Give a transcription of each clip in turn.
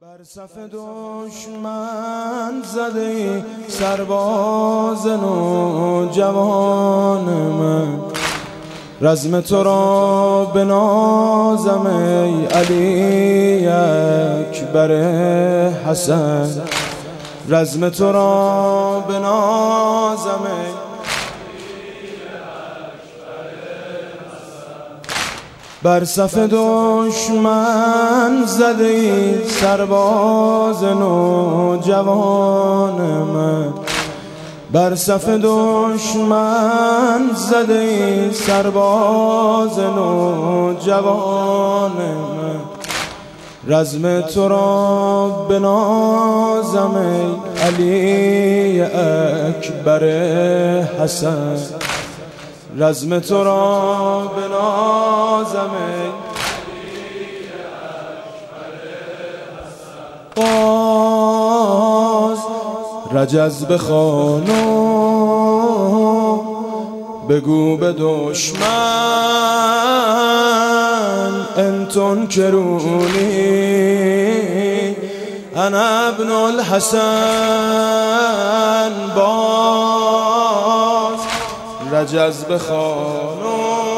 بر صف دشمن زده سرباز نوجوان من، رزم تو را بنازم ای علی اکبر حسن، رزم تو را بنازم ای بر صف دشمن زده ای سرباز نوجوان من، بر صف دشمن زده ای سرباز نوجوان من، رزم تو را بنازم ای علی اکبر حسن، رزم تو را بنازم ای باز رجز بخوان و بگو به دشمن ان تنکرونی انا ابن الحسن، باز رجز بخوان و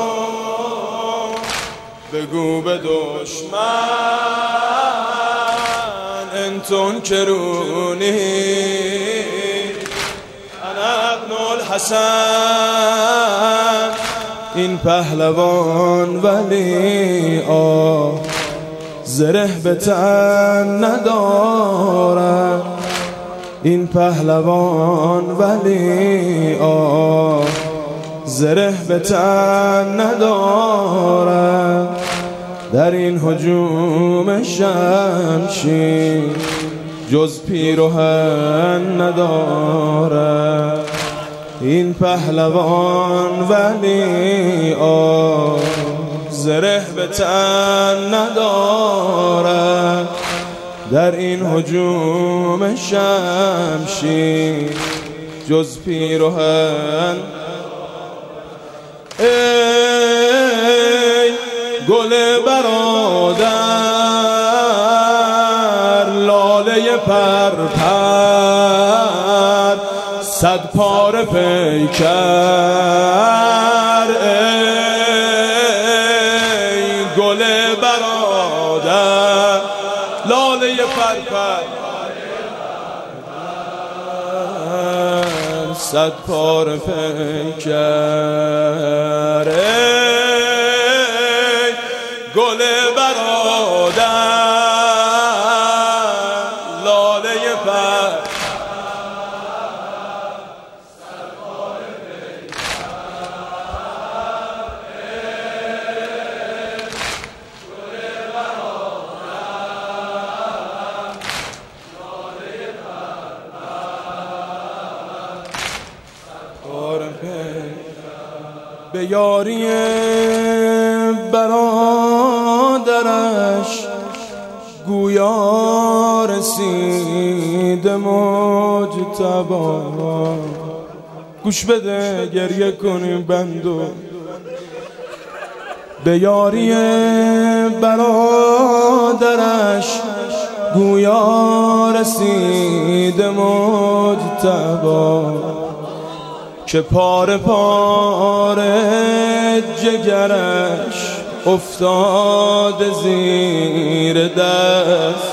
بگو به دشمن ان تنکرونی انا ابن الحسن، این پهلوان ولی زره به تن ندارد، این پهلوان ولی زره به تن ندارد، در این هجوم شمشیر جز پیراهن ندارد، این پهلوان ولی زره به تن ندارد، در این هجوم شمشیر جز پیراهن. ای گل برادر لاله پرپر صد پاره پیکر، ای گل برادر لاله پرپر صد پاره پیکر، ای گل برادر لاله پر صد پاره به یاری برادرش گویا رسید مجتبی، گوش بده گریه کنیم بندو، به یاری برادرش گویا رسید مجتبی، که پاره پاره جگرش افتاد زیر دست،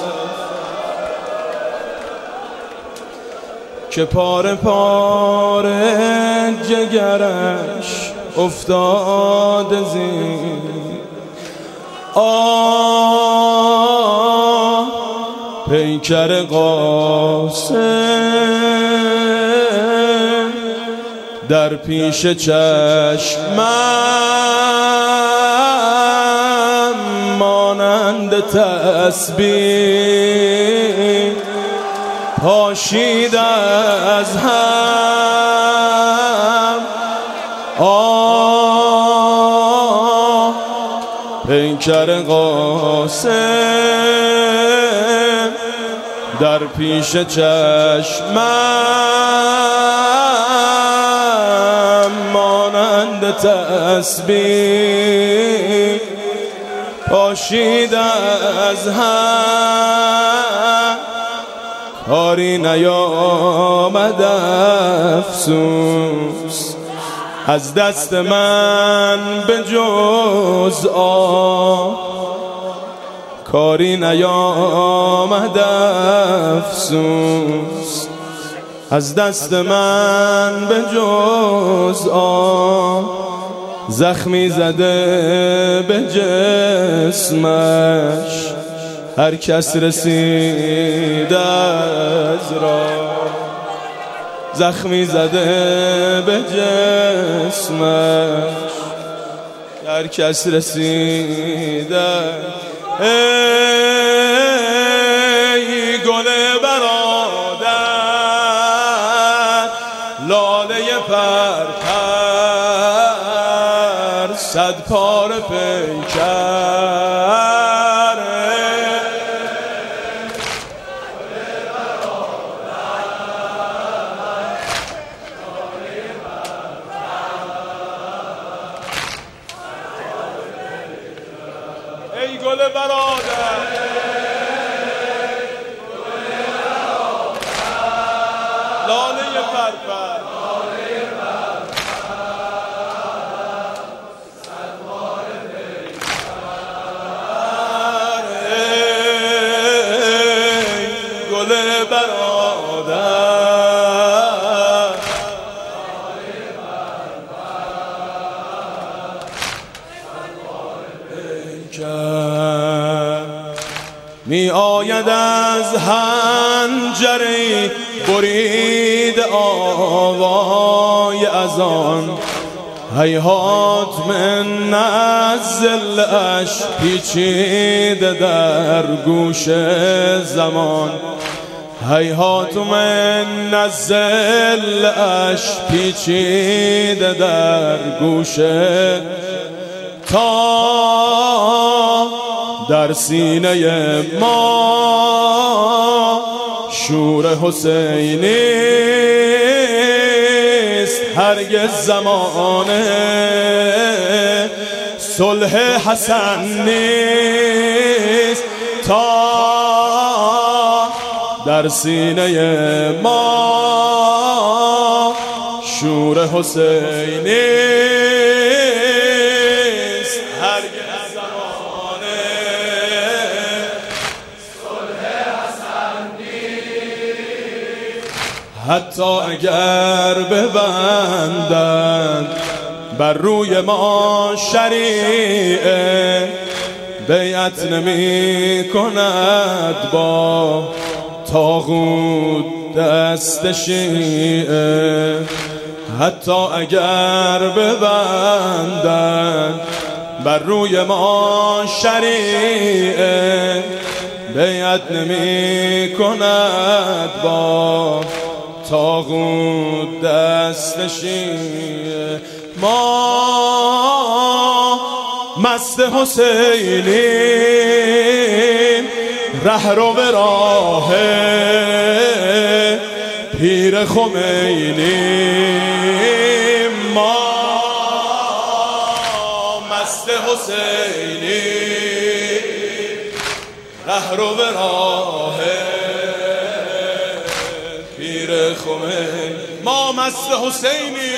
که پاره پاره جگرش افتاد زیر پیکر قاسم در پیش چشمم مانند تسبیح پاشید از هم، پیکر قاسم در پیش چشمم مانند تسبیح پاشید از هم. کاری نیامد افسوس از دست من به جز کاری نیامد افسوس از دست من به جز زخمی زده به جسمش هر کس رسید از راه زخمی زده به جسمش هر کس رسید ای گل برادر لاله پرپر صد پاره پیکر ای گل برادر لاله پرپر ای گل برادر می آید از حنجره برید آوای از آن هیهات من نزلش پیچیده در گوش زمان هیهات من نزلش پیچیده در گوش تا در سینه ما شور حسینیست هرگز زمانه صلح حسن نیست تا در سینه ما شور حسینیست هرگز زمانه صلح حسن نیست حتی اگر ببندند بر روی ما شریعه بیعت نمی کند با طاغوت دست شیعه حتی اگر ببندند بر روی ما شریعه بیعت نمی کند با طاغوت دست شیعه ما مست حسینیم ره رو به راه پیر خمینیم ما مست حسینیم ره رو به راه پیر خمینیم ما مست حسینیم